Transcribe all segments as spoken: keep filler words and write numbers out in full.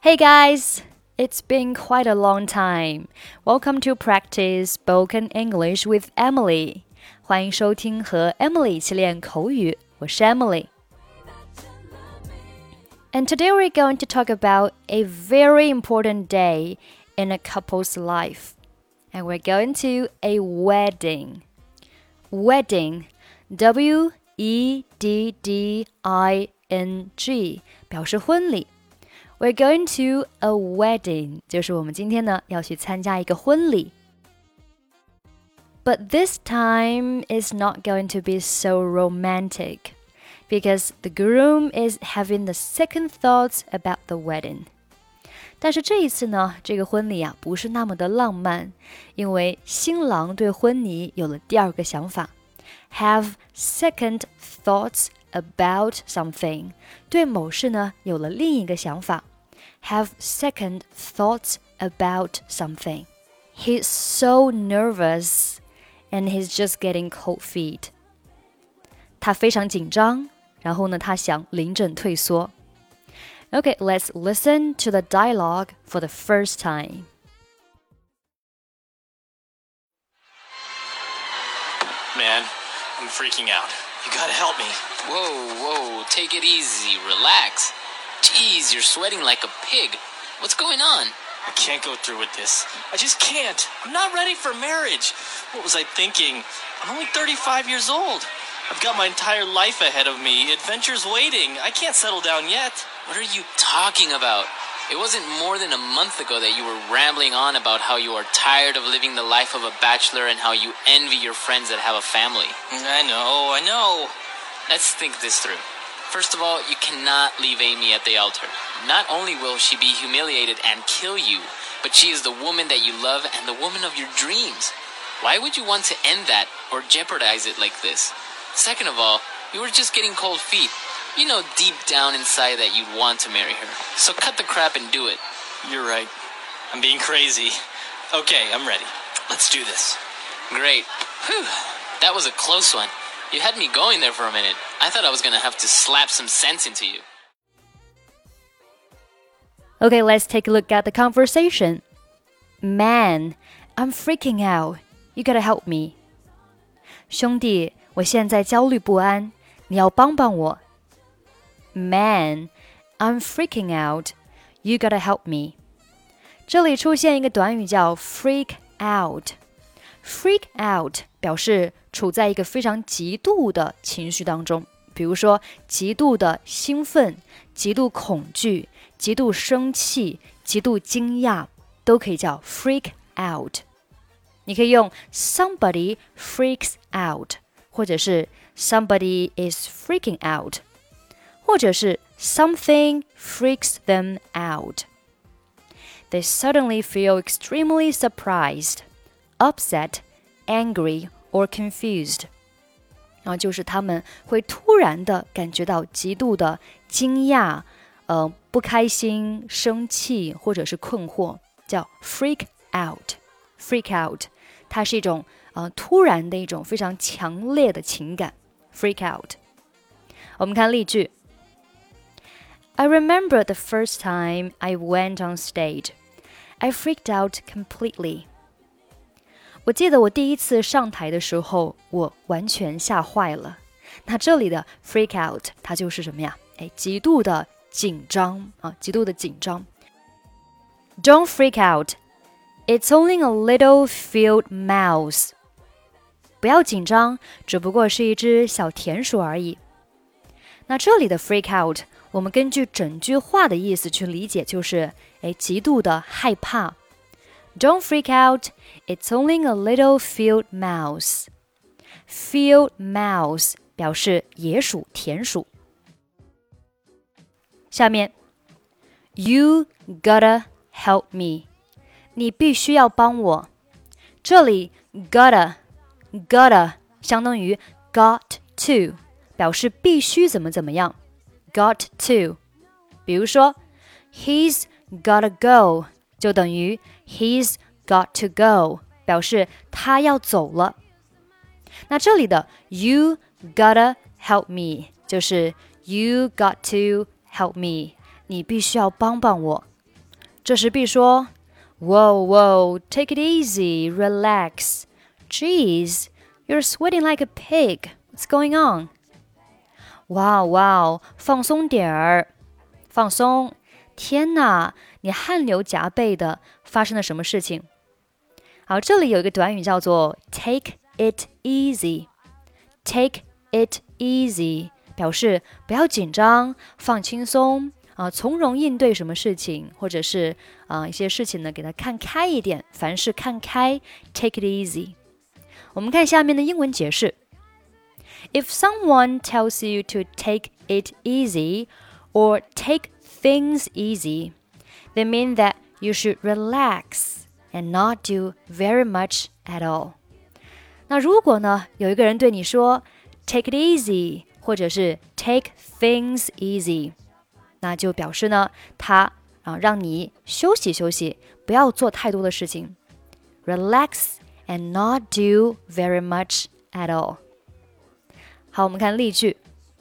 Hey guys, it's been quite a long time. Welcome to practice spoken English with Emily. 欢迎收听和 Emily 一起练口语，我是 Emily. And today we're going to talk about a very important day in a couple's life. And we're going to a wedding. Wedding, W E D D I N G, 表示婚礼。We're going to a wedding, 就是我们今天呢要去参加一个婚礼。But this time is not going to be so romantic, because the groom is having the second thoughts about the wedding. 但是这一次呢，这个婚礼啊不是那么的浪漫，因为新郎对婚礼有了第二个想法。Have second thoughts about something, 对某事呢有了另一个想法。Have second thoughts about something. He's so nervous, and he's just getting cold feet. 他非常紧张，然后呢，他想临阵退缩。Okay, let's listen to the dialogue for the first time. Man, I'm freaking out. You gotta help me. Whoa, whoa, take it easy, relax. Jeez, you're sweating like a pig. What's going on? I can't go through with this. I just can't. I'm not ready for marriage. What was I thinking? I'm only thirty-five years old. I've got my entire life ahead of me. Adventure's waiting. I can't settle down yet. What are you talking about? It wasn't more than a month ago that you were rambling on about how you are tired of living the life of a bachelor and how you envy your friends that have a family. I know, I know. Let's think this through. First of all, you cannot leave Amy at the altar. Not only will she be humiliated and kill you, but she is the woman that you love and the woman of your dreams. Why would you want to end that or jeopardize it like this? Second of all, you were just getting cold feet. You know deep down inside that you'd want to marry her. So cut the crap and do it. You're right. I'm being crazy. Okay, I'm ready. Let's do this. Great. Whew. That was a close one. You had me going there for a minute. I thought I was going to have to slap some sense into you. Okay, let's take a look at the conversation. Man, I'm freaking out. You gotta help me. 兄弟，我现在焦虑不安，你要帮帮我。Man, I'm freaking out. You gotta help me. 这里出现一个短语叫 freak out。Freak out 表示处在一个非常极度的情绪当中，比如说极度的兴奋、极度恐惧、极度生气、极度惊讶，都可以叫 freak out。你可以用 somebody freaks out， 或者是 somebody is freaking out， 或者是 something freaks them out. They suddenly feel extremely surprised, upset, angry, or confused. 然后就是他们会突然的感觉到极度的惊讶、呃、不开心、生气或者是困惑，叫 freak out。freak out 它是一种、呃、突然的一种非常强烈的情感 freak out。 我们看例句。I remember the first time I went on stage. I freaked out completely. 我记得我第一次上台的时候，我完全吓坏了。那这里的 freak out 它就是什么呀？哎，极度的紧张啊，极度的紧张。Don't freak out. It's only a little field mouse. 不要紧张，只不过是一只小田鼠而已。那这里的 freak out 我们根据整句话的意思去理解，就是哎，极度的害怕。Don't freak out, it's only a little field mouse. Field mouse 表示野鼠、田鼠。下面 You gotta help me. 你必须要帮我。这里 gotta, gotta 相当于 got to, 表示必须怎么怎么样。Got to 比如说 He's gotta go 就等于 He's got to go 表示他要走了。那这里的 You gotta help me 就是 You got to help me 你必须要帮帮我。 这时 B 说 Whoa, whoa, take it easy, relax. Geez, you're sweating like a pig. What's going on? 哇哇，放松点儿，放松。天哪，你汗流浃背的，发生了什么事情？好，这里有一个短语叫做 take it easy. Take it easy 表示不要紧张，放轻松啊、呃，从容应对什么事情，或者是啊、呃、一些事情呢，给它看开一点，凡事看开 ，take it easy。我们看下面的英文解释。If someone tells you to take it easy or take things easy, they mean that you should relax and not do very much at all. 那如果呢，有一个人对你说 take it easy 或者是 take things easy， 那就表示呢，他啊让你休息休息，不要做太多的事情 ，relax and not do very much at all。好，我们看例句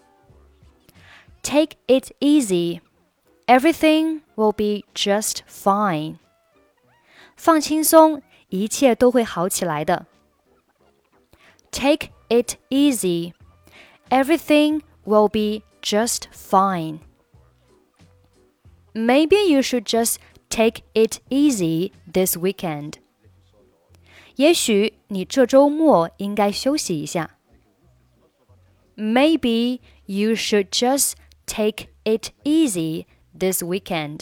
Take it easy, everything will be just fine. 放轻松，一切都会好起来的。Take it easy, everything will be just fine. Maybe you should just take it easy this weekend. 也许你这周末应该休息一下。Maybe you should just take it easy this weekend.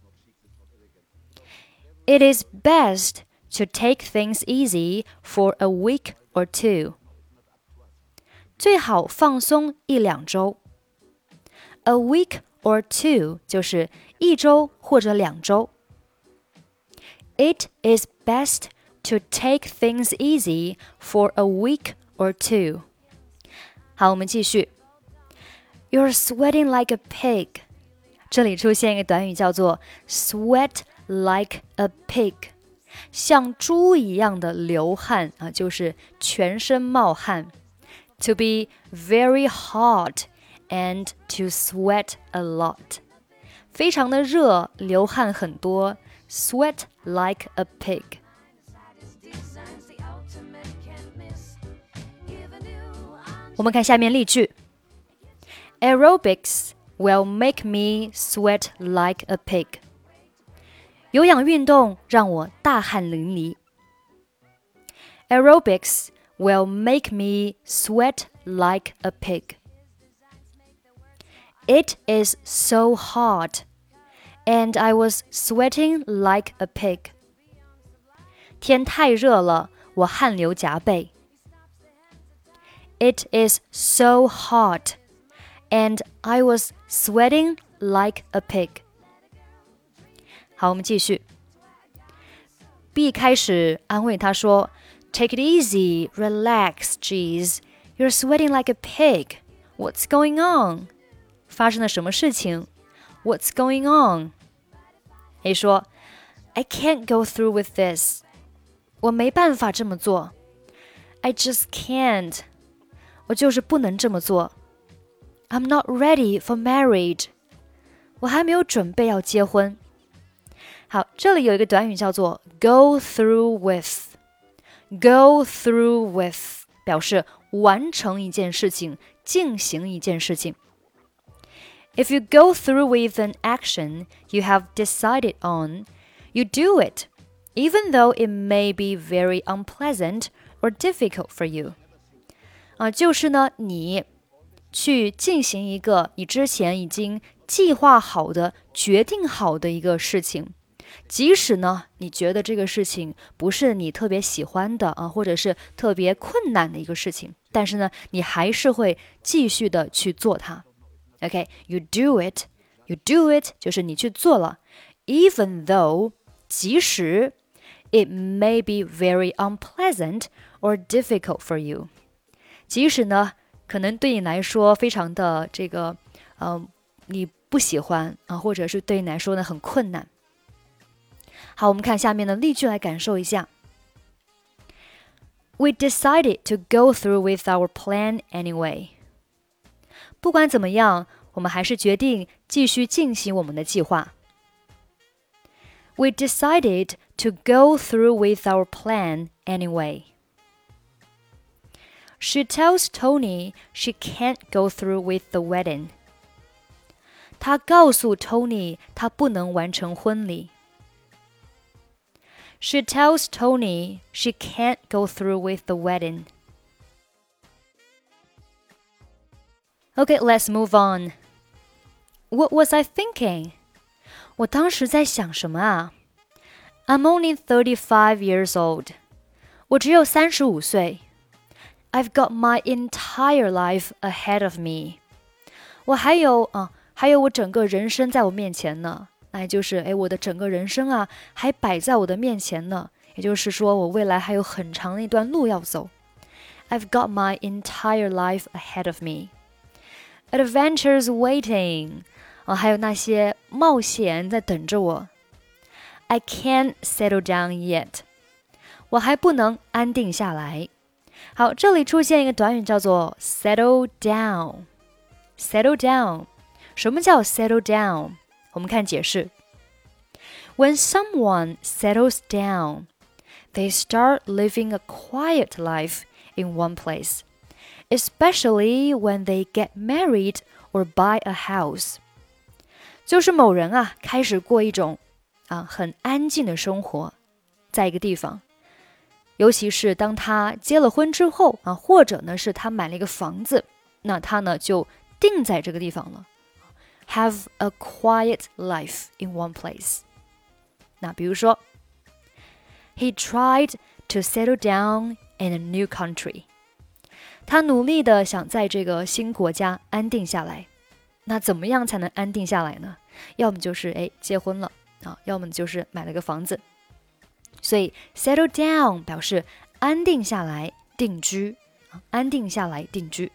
It is best to take things easy for a week or two. 最好放松一两周。A week or two 就是一周或者两周。It is best to take things easy for a week or two. 好，我们继续。You're sweating like a pig. 这里出现一个短语叫做 sweat like a pig， 像猪一样的流汗啊，就是全身冒汗。To be very hot and to sweat a lot. 非常的热，流汗很多。Sweat like a pig. 我们看下面例句 Aerobics will make me sweat like a pig. 有氧运动让我大汗淋漓。Aerobics will make me sweat like a pig. It is so hot, and I was sweating like a pig. 天太热了，我汗流浃背。It is so hot, and I was sweating like a pig. 好，我们继续。B 开始安慰他说 Take it easy, relax, geez. You're sweating like a pig. What's going on? 发生了什么事情 What's going on? A 说 I can't go through with this. 我没办法这么做 I just can't. 我就是不能这么做 I'm not ready for marriage. 我还没有准备要结婚。好，这里有一个短语叫做 go through with. Go through with 表示完成一件事情，进行一件事情。If you go through with an action you have decided on, you do it, even though it may be very unpleasant or difficult for you. 啊，就是呢，你去进行一个你之前已经计划好的、决定好的一个事情，即使呢，你觉得这个事情不是你特别喜欢的啊，或者是特别困难的一个事情，但是呢，你还是会继续的去做它。Okay, you do it, you do it 就是你去做了 even though 即使 it may be very unpleasant or difficult for you 即使呢可能对你来说非常的这个呃你不喜欢啊，或者是对你来说呢很困难。好，我们看下面的例句来感受一下。We decided to go through with our plan anyway. 不管怎么样，我们还是决定继续进行我们的计划。 We decided to go through with our plan anyway. She tells Tony she can't go through with the wedding. 她告诉 Tony 她不能完成婚礼。She tells Tony she can't go through with the wedding. Okay, let's move on. What was I thinking? 我当时在想什么啊？ I'm only thirty-five years old. 我只有三十五岁。I've got my entire life ahead of me. 我还有啊，还有我整个人生在我面前呢。那也就是诶，我的整个人生啊，还摆在我的面前呢。也就是说，我未来还有很长的一段路要走。I've got my entire life ahead of me. Adventures waiting. 啊，还有那些冒险在等着我。I can't settle down yet. 我还不能安定下来。好，这里出现一个短语叫做 settle down。settle down， 什么叫 settle down？ 我们看解释。When someone settles down, they start living a quiet life in one place, especially when they get married or buy a house. 就是某人啊，开始过一种啊很安静的生活，在一个地方。尤其是当他结了婚之后啊，或者呢是他买了一个房子，那他呢就定在这个地方了。Have a quiet life in one place. 那比如说 He tried to settle down in a new country. 他努力的想在这个新国家安定下来。那怎么样才能安定下来呢？要么就是哎结婚了啊，要么就是买了个房子。所以 settle down 表示安定下来定居，安定下来定居。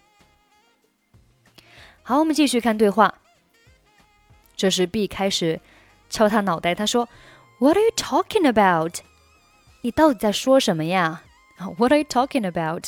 好，我们继续看对话。这时 B 开始敲他脑袋，他说 What are you talking about? 你到底在说什么呀？ What are you talking about?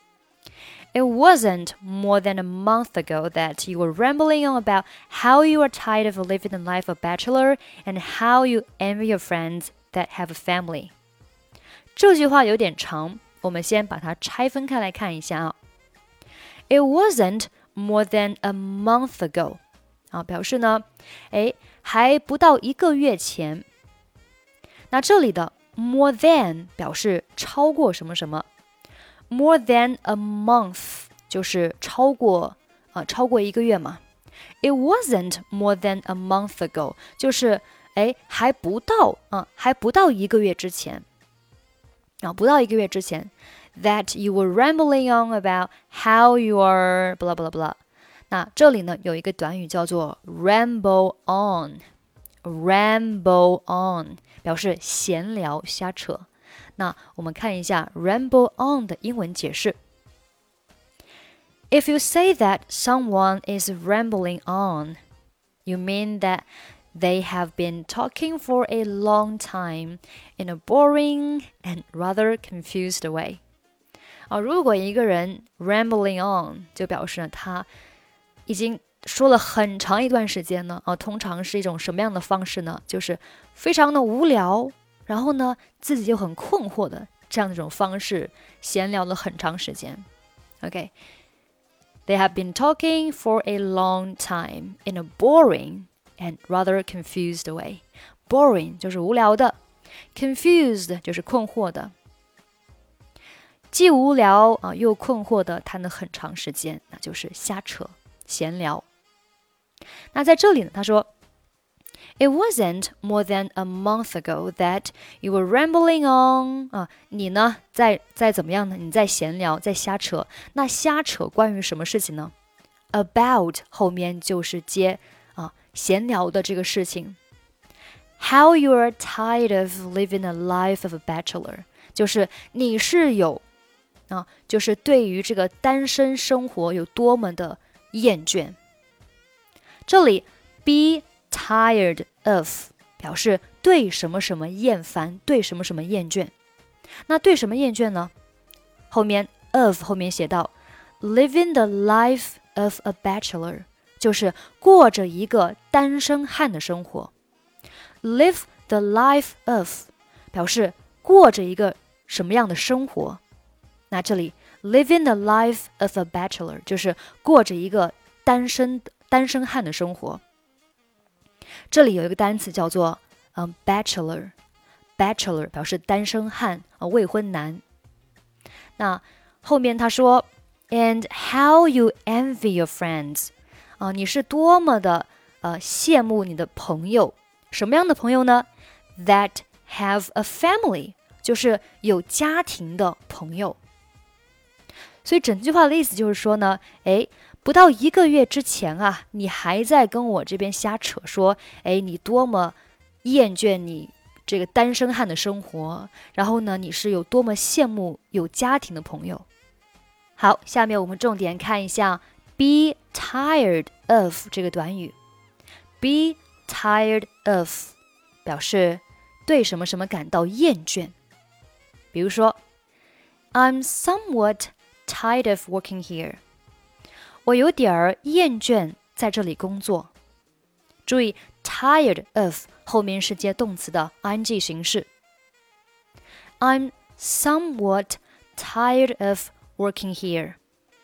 It wasn't more than a month ago that you were rambling on about how you are tired of living the life of a bachelor and how you envy your friends that have a family. 这句话有点长，我们先把它拆分开来看一下啊。It wasn't more than a month ago. 啊，表示呢，诶，还不到一个月前。那这里的 more than 表示超过什么什么。More than a month 就是超过啊，超过一个月嘛。It wasn't more than a month ago 就是哎还不到啊，还不到一个月之前啊，不到一个月之前 that you were rambling on about how you are blah blah blah。那这里呢有一个短语叫做 ramble on。ramble on 表示闲聊瞎扯。那我们看一下 ramble on 的英文解释。If you say that someone is rambling on, you mean that they have been talking for a long time in a boring and rather confused way. 啊，如果一个人 rambling on 就表示他已经说了很长一段时间呢，啊，通常是一种什么样的方式呢？就是非常的无聊。然后呢，自己就很困惑的这样的一种方式闲聊了很长时间。Okay, they have been talking for a long time in a boring and rather confused way. Boring 就是无聊的 ，confused 就是困惑的。既无聊啊又困惑的谈了很长时间，那就是瞎扯闲聊。那在这里呢，他说。It wasn't more than a month ago that you were rambling on 啊，你呢在在怎么样呢？你在闲聊，在瞎扯。那瞎扯关于什么事情呢 ？About 后面就是接啊闲聊的这个事情。How you are tired of living a life of a bachelor， 就是你是有啊，就是对于这个单身生活有多么的厌倦。这里 be tired of 表示对什么什么厌烦，对什么什么厌倦。那对什么厌倦呢？后面 of 后面写到 living the life of a bachelor， 就是过着一个单身汉的生活。Live the life of 表示过着一个什么样的生活。那这里 living the life of a bachelor 就是过着一个单身单身汉的生活。这里有一个单词叫做、um, bachelor bachelor 表示单身汉、呃、未婚男。那后面他说 and how you envy your friends、呃、你是多么的、呃、羡慕你的朋友。什么样的朋友呢？ that have a family 就是有家庭的朋友。所以整句话的意思就是说呢，诶，不到一个月之前啊，你还在跟我这边瞎扯说，诶，你多么厌倦你这个单身汉的生活，然后呢，你是有多么羡慕有家庭的朋友。好，下面我们重点看一下 be tired of 这个短语。 be tired of 表示对什么什么感到厌倦。比如说 I'm somewhat tired of working here 我有点儿厌倦在这里工作。注意 tired of 后面是接动词的 ing 形式。 I'm somewhat tired of working here.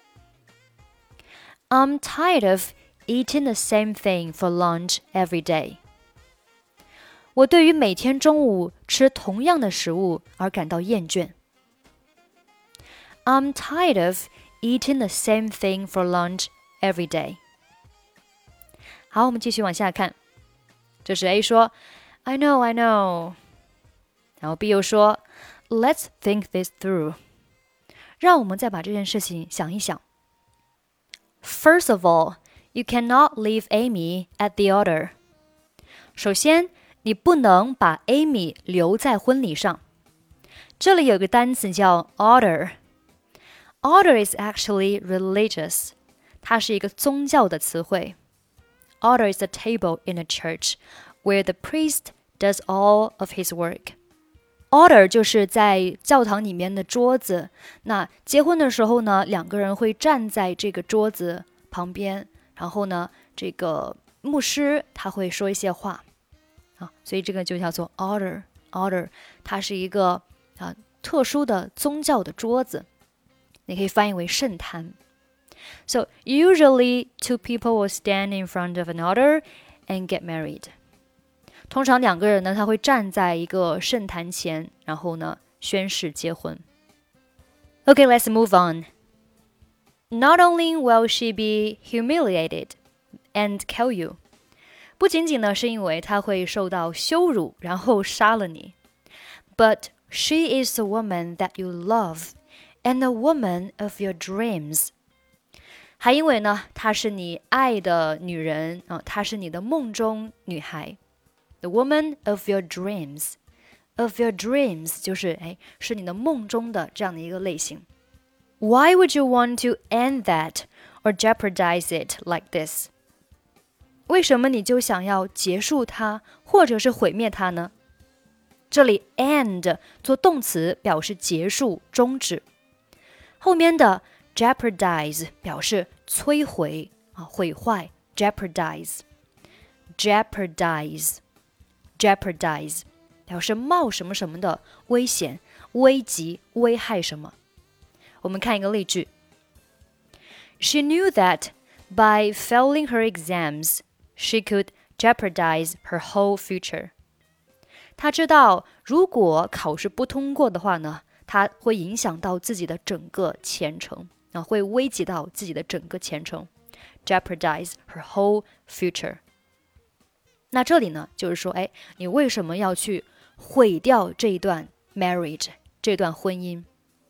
I'm tired of eating the same thing for lunch every day. 我对于每天中午吃同样的食物而感到厌倦。I'm tired of eating the same thing for lunch every day. 好，我们继续往下看。这是 A 说 I know, I know. 然后 B 又说 Let's think this through. 让我们再把这件事情想一想。First of all, you cannot leave Amy at the altar. 首先，你不能把 Amy 留在婚礼上。这里有个单词叫 altar。Altar is actually religious. 它是一个宗教的词汇。Altar is a table in a church where the priest does all of his work. Altar 就是在教堂里面的桌子。那结婚的时候呢，两个人会站在这个桌子旁边，然后呢，这个牧师他会说一些话啊，所以这个就叫做 altar。Altar 它是一个啊特殊的宗教的桌子。你可以翻译为圣坛。So usually two people will stand in front of an altar and get married. 通常两个人呢，他会站在一个圣坛前，然后呢宣誓结婚。Okay, let's move on. Not only will she be humiliated and kill you. 不仅仅呢是因为她会受到羞辱，然后杀了你。But she is the woman that you love.And the woman of your dreams. 还因为呢，她是你爱的女人啊，她是你的梦中女孩。The woman of your dreams. Of your dreams 就是哎，是你的梦中的这样的一个类型。Why would you want to end that or jeopardize it like this? 为什么你就想要结束它，或者是毁灭它呢？这里 end 做动词表示结束、终止。后面的 jeopardize 表示摧毁啊、毁坏 jeopardize jeopardize jeopardize 表示冒什么什么的危险、危及、危害什么。我们看一个例句。She knew that by failing her exams, she could jeopardize her whole future. 她知道如果考试不通过的话呢，它会影响到自己的整个前程啊，会危及到自己的整个前程 jeopardize her whole future。 那这里呢，就是说，哎，你为什么要去毁掉这一段 marriage 这段婚姻？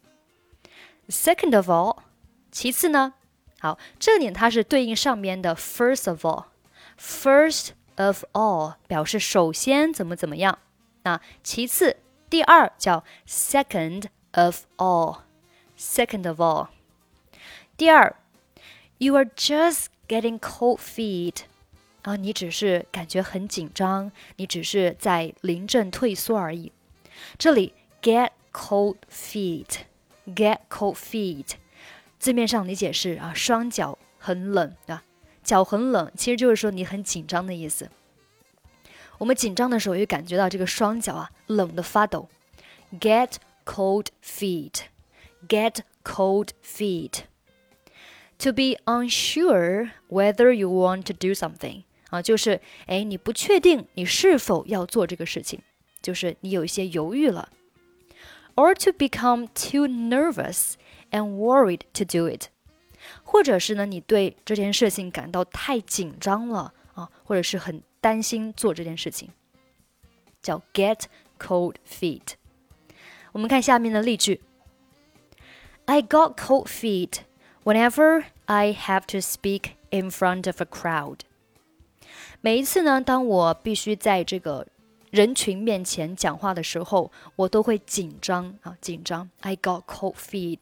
Second of all， 其次呢，好，这里它是对应上面的 first of all。 First of all 表示首先怎么怎么样，那其次第二叫 second of all. Second of all. 第二 You are just getting cold feet. 啊，你只是感觉很紧张，你只是在临阵退缩而已。这里 get cold feet. Get cold feet. 字面上理解是啊，双脚很冷啊，脚很冷，其实就是说你很紧张的意思。 我们紧张的时候也感觉到这个双脚啊冷得发抖。Get cold feet. Get cold feet. To be unsure whether you want to do something. 啊，就是哎，你不确定你是否要做这个事情，就是你有一些犹豫了。Or to become too nervous and worried to do it. 或者是呢，你对这件事情感到太紧张了啊，或者是很担心做这件事情，叫 get cold feet。我们看下面的例句。I got cold feet whenever I have to speak in front of a crowd. 每一次呢，当我必须在这个人群面前讲话的时候，我都会紧张啊，紧张。I got cold feet.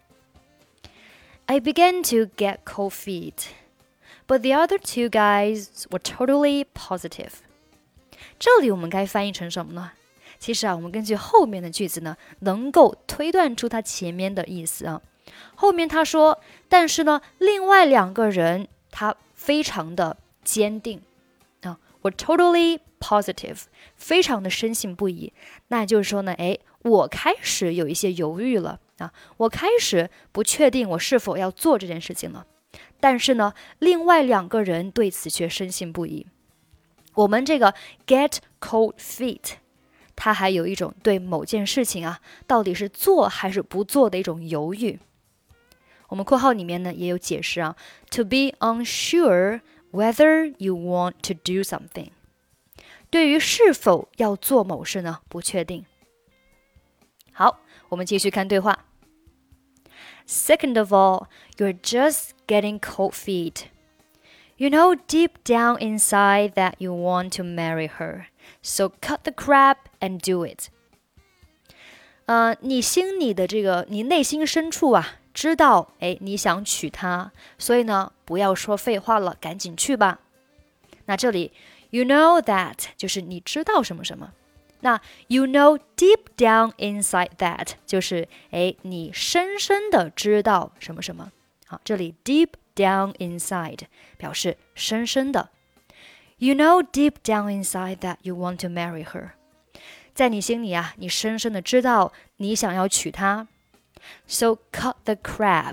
I began to get cold feet, but the other two guys were totally positive. 这里我们该翻译成什么呢？其实啊，我们根据后面的句子呢，能够推断出它前面的意思啊。后面他说，但是呢，另外两个人他非常的坚定啊 ，were totally positive， 非常的深信不疑。那就是说呢，哎，我开始有一些犹豫了啊，我开始不确定我是否要做这件事情了。但是呢，另外两个人对此却深信不疑。我们这个 get cold feet。它还有一种对某件事情啊，到底是做还是不做的一种犹豫。我们括号里面呢也有解释啊 ，to be unsure whether you want to do something， 对于是否要做某事呢不确定。好，我们继续看对话。Second of all, you're just getting cold feet. You know deep down inside that you want to marry her.So cut the crap and do it. 呃，你心里的这个，你内心深处啊，知道，哎，你想娶她，所以呢，不要说废话了，赶紧去吧。那这里 ，you know that 就是你知道什么什么。那 you know deep down inside that 就是哎，你深深的知道什么什么。好，这里 deep down inside 表示深深的。You know deep down inside that you want to marry her. 在你心里啊，你深深的知道你想要娶她。So cut the crap.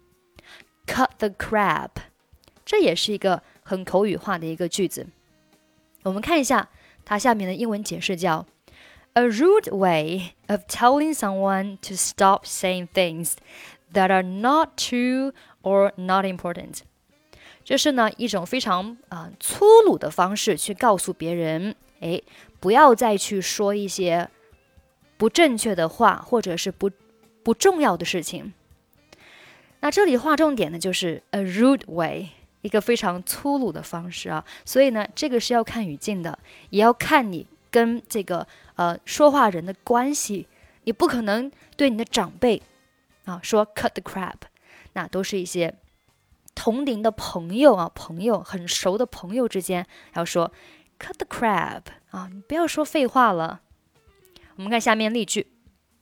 Cut the crap. 这也是一个很口语化的一个句子。我们看一下它下面的英文解释叫 A rude way of telling someone to stop saying things that are not true or not important.这是呢一种非常啊、呃、粗鲁的方式去告诉别人，哎，不要再去说一些不正确的话，或者是不不重要的事情。那这里划重点的就是 a rude way， 一个非常粗鲁的方式啊。所以呢，这个是要看语境的，也要看你跟这个呃说话人的关系。你不可能对你的长辈啊说 cut the crap， 那都是一些同龄的朋友啊，朋友很熟的朋友之间要说 cut the crap 啊，你不要说废话了。我们看下面例句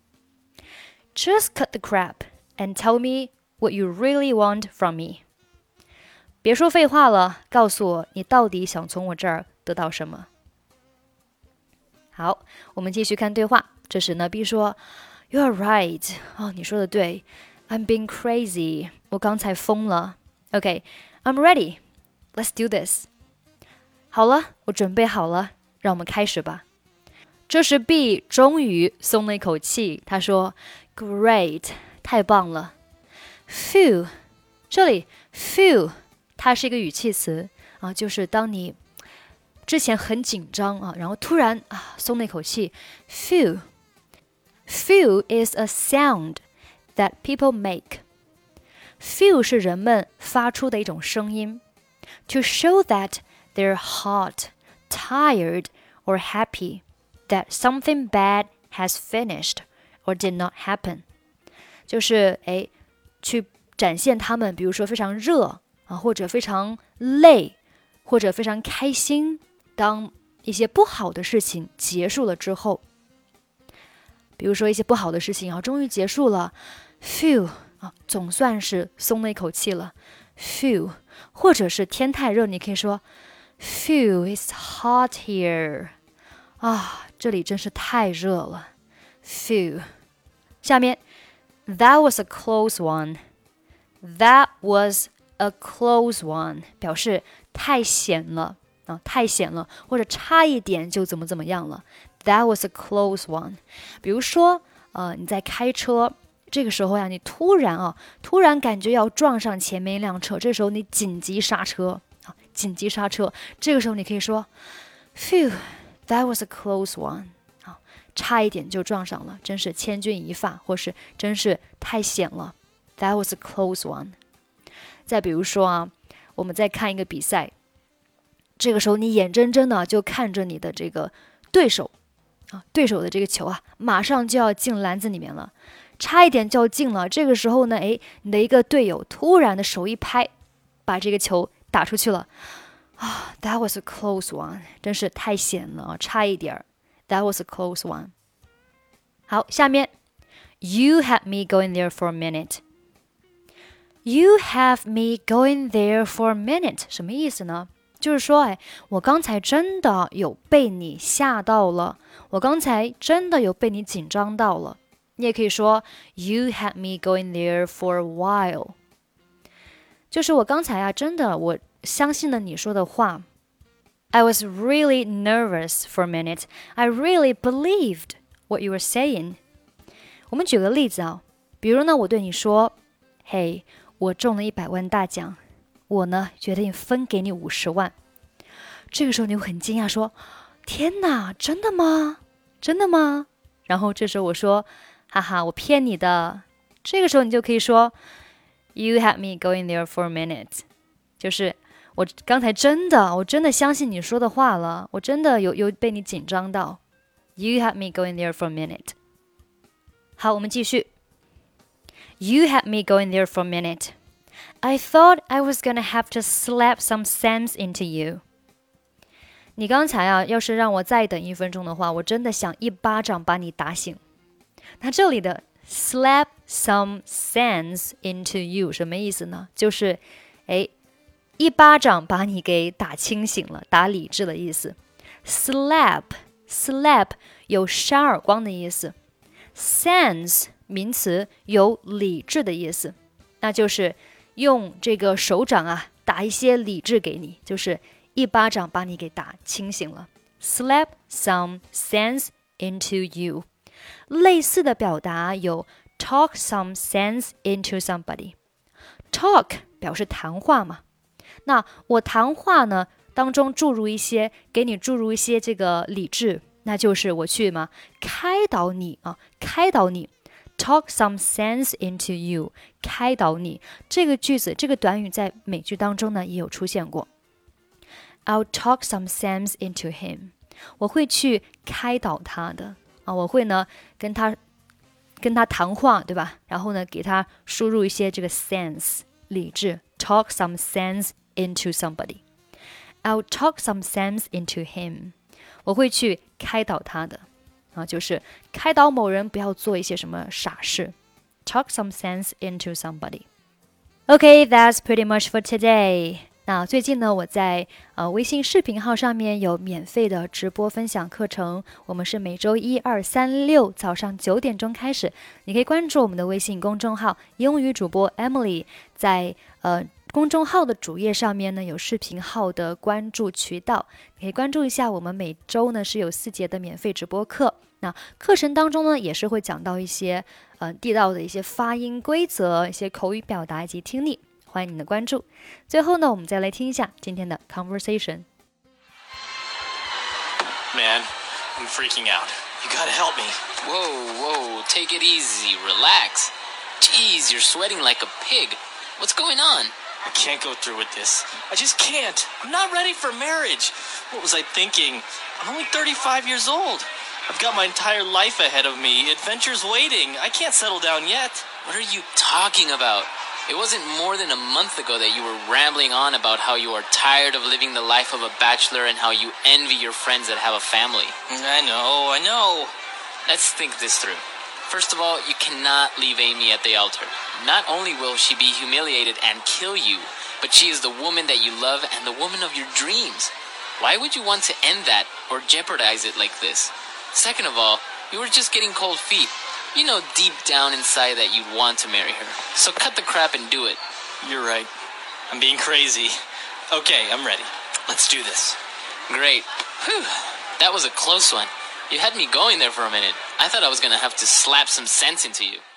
Just cut the crap and tell me what you really want from me. 别说废话了，告诉我你到底想从我这儿得到什么。好，我们继续看对话。这时呢 B 说 You're right， 哦，你说的对， I'm being crazy， 我刚才疯了。Okay, I'm ready. Let's do this. 好了，我准备好了，让我们开始吧。这时 B 终于松了一口气，他说 Great， 太棒了。Phew， 这里 Phew 它是一个语气词啊，就是当你之前很紧张啊，然后突然啊松了一口气。Phew Phew is a sound that people make.Feel 是人们发出的一种声音 To show that they're hot, tired, or happy That something bad has finished or did not happen 就是哎，去展现他们比如说非常热啊，或者非常累，或者非常开心当一些不好的事情结束了之后，比如说一些不好的事情啊，终于结束了 Phew啊，总算是松了一口气了 Phew， 或者是天太热，你可以说 Phew, it's hot here. 啊，这里真是太热了。Phew. 下面 That was a close one. That was a close one. 表示太险了啊，太险了，或者差一点就怎么怎么样了。That was a close one. 比如说，呃，你在开车，这个时候呀，你突然啊，突然感觉要撞上前面一辆车，这时候你紧急刹车啊，紧急刹车。这个时候你可以说 ，Phew, that was a close one. 啊，差一点就撞上了，真是千钧一发，或是真是太险了。That was a close one. 再比如说啊，我们在看一个比赛，这个时候你眼睁睁的就看着你的这个对手啊，对手的这个球啊，马上就要进篮子里面了，差一点就要进了。这个时候呢，诶，你的一个队友突然的手一拍，把这个球打出去了啊 ！That was a close one， 真是太险了，差一点。That was a close one。好，下面 You had me going there for a minute。You have me going there for a minute， 什么意思呢？就是说，哎，我刚才真的有被你吓到了，我刚才真的有被你紧张到了。你也可以说 You had me going there for a while， 就是我刚才啊，真的我相信了你说的话。I was really nervous for a minute. I really believed what you were saying. 我们举个例子啊，比如呢，我对你说，嘿，我中了一百万大奖，我呢决定分给你五十万。这个时候你会很惊讶说，天哪，真的吗？真的吗？然后这时候我说，哈哈，我骗你的。这个时候你就可以说 You had me going there for a minute， 就是我刚才真的我真的相信你说的话了，我真的有有被你紧张到。You had me going there for a minute。 好，我们继续。You had me going there for a minute. I thought I was gonna have to slap some sense into you. 你刚才啊，要是让我再等一分钟的话，我真的想一巴掌把你打醒。那这里的 slap some sense into you 什么意思呢？就是哎，一巴掌把你给打清醒了，打理智的意思。slap slap 有扇耳光的意思。sense 名词有理智的意思，那就是用这个手掌啊打一些理智给你，就是一巴掌把你给打清醒了。 Slap some sense into you。 类似的表达有 talk some sense into somebody。 Talk 表示谈话嘛，那我谈话呢当中注入一些给你注入一些这个理智，那就是我去嘛开导你啊，开导你。Talk some sense into you， 开导你。这个句子，这个短语在美剧当中呢也有出现过。I'll talk some sense into him， 我会去开导他的啊，我会呢跟他跟他谈话，对吧？然后呢给他输入一些这个 sense 理智。Talk some sense into somebody。I'll talk some sense into him， 我会去开导他的。啊，就是开导某人不要做一些什么傻事。Talk some sense into somebody. Okay, that's pretty much for today. 那最近呢，我在呃微信视频号上面有免费的直播分享课程，我们是每周一、二、三、六早上九点钟开始。你可以关注我们的微信公众号“英语主播 Emily”， 在呃公众号的主页上面呢有视频号的关注渠道，你可以关注一下。我们每周呢是有四节的免费直播课，那课程当中呢也是会讲到一些呃地道的一些发音规则、一些口语表达以及听力，欢迎你的关注。最后呢，我们再来听一下今天的 conversation。 Man, I'm freaking out. You gotta help me. Whoa, whoa, take it easy, relax. Jeez, you're sweating like a pig. What's going on? I can't go through with this. I just can't. I'm not ready for marriage. What was I thinking? I'm only thirty-five years old. I've got my entire life ahead of me. Adventure's waiting. I can't settle down yet. What are you talking about? It wasn't more than a month ago that you were rambling on about how you are tired of living the life of a bachelor and how you envy your friends that have a family. I know, I know. Let's think this through. First of all, you cannot leave Amy at the altar. Not only will she be humiliated and kill you, but she is the woman that you love and the woman of your dreams. Why would you want to end that or jeopardize it like this? Second of all, you were just getting cold feet. You know deep down inside that you'd want to marry her. So cut the crap and do it. You're right. I'm being crazy. Okay, I'm ready. Let's do this. Great. Whew. That was a close one. You had me going there for a minute. I thought I was gonna have to slap some sense into you.